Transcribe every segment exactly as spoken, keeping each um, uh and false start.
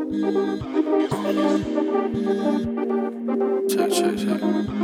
Check, check, check.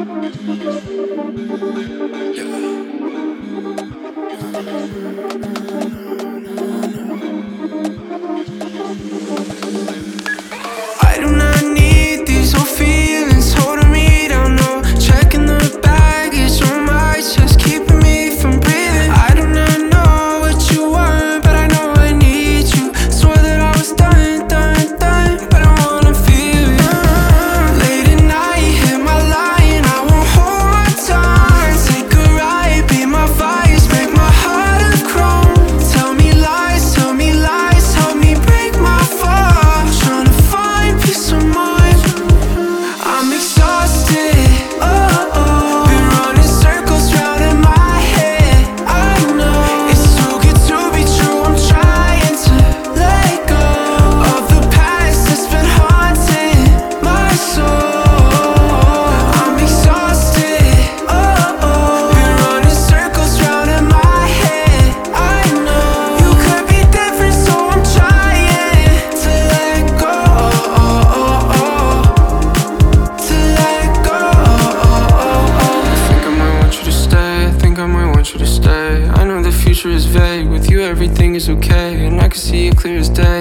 I do not need these old feelings holding me down, no. Checking the baggage on my chest, keeping me from breathing. I do not know what you want, but I know I need you. Swore that I was done, done, done, but I wanna feel you. Late at night, hit my line, I won't hold on. Take a ride, be my vice, break my heart of chrome. Tell me lies, tell me lies, help me break my fall. Tryna find peace of mind. I'm exhausted, oh, oh. Been running circles round in my head. I know it's too good to be true. I'm trying to let go of the past that's been haunting my soul. I'm exhausted, oh, oh. Been running circles round in my head. I know you could be different, so I'm trying to let go, oh, oh, oh. To let go, oh, oh, oh. I think I might want you to stay, I think I might want you to stay. I know the future is vague, with you everything is okay, and I can see it clear as day.